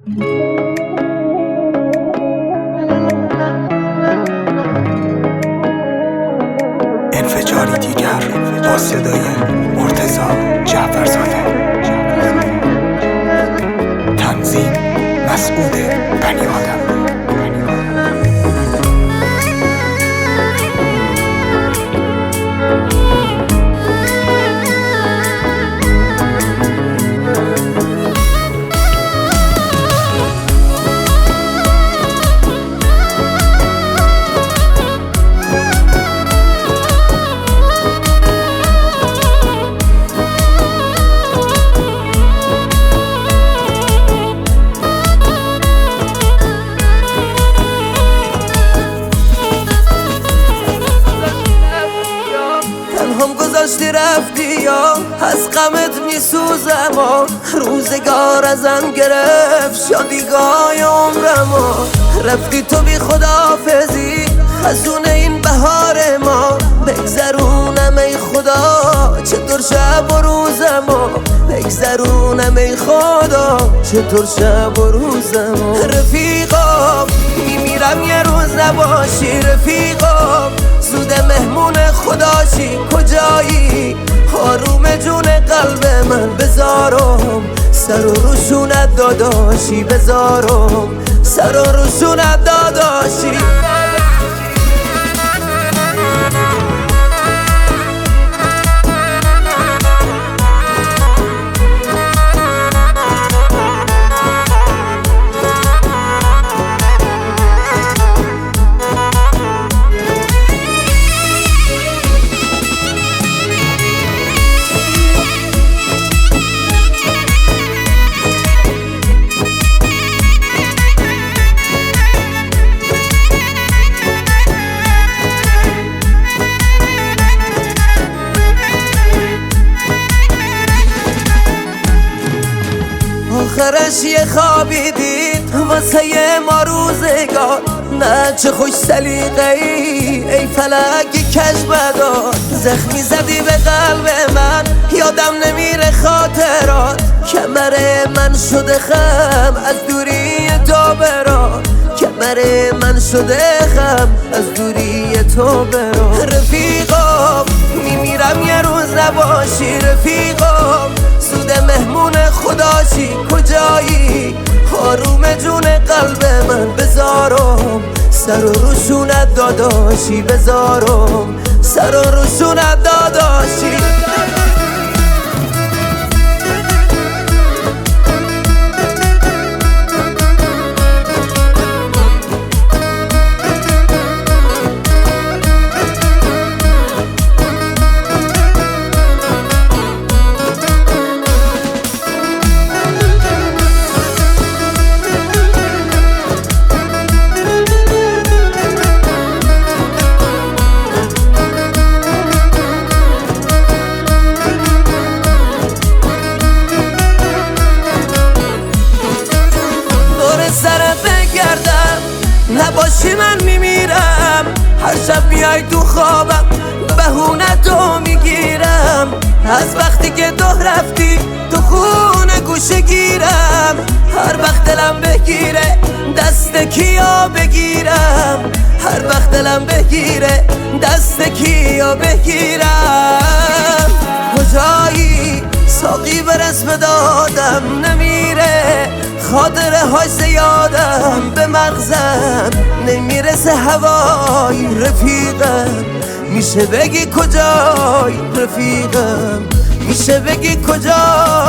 انفجاری دیگر با صدای مرتضی جعفرزاده. تنظیم مسعود بنی آدم. تنهام گذاشتی رفتی یا از غمت میسوزم و روزگار ازم گرفت شادیگاه عمرمو. رفتی تو بی خداحافظی خزون این بهار ما. بگذرونم ای خدا چطور شب و روزمو. بگذرونم ای خدا چطور شب و روزمو. رفیقا میمیرم یه روز نباشی. رفیقا زود مهمون خداشی. کجایی آروم جون قلب من. بذارم سر و روشونت داداشی. بذارم سر و روشونت داداشی. آخرش یه خوابی دید واسه ما روزگار. نه چه خوش سلیقه ای فلک کژبدار. زخمی زدی به قلب من یادم نمیره خاطرات. کمر من شده خم از دوری تو برا. کمر من شده خم از دوری تو برا. رفیقا میمیرم یه روز نباشی. رفیقا زود مهمون خداشی. کجایی آروم جون قلب من. بذارم سر و روشونت داداشی. بذارم سر و روشونت داداشی. نباشی من میمیرم. هر شب میای تو خوابم بهونه تو میگیرم. از وقتی که تو رفتی تو خونه گوشه گیرم. هر وقت دلم بگیره دست کیا بگیرم. هر وقت دلم بگیره دست کیا بگیرم. کجایی ساقی به رسم دادم نمیره. خاطره های زیادم به مغزم نمیرسه هوای. رفیقم میشه بگی کجای. رفیقم میشه بگی کجای.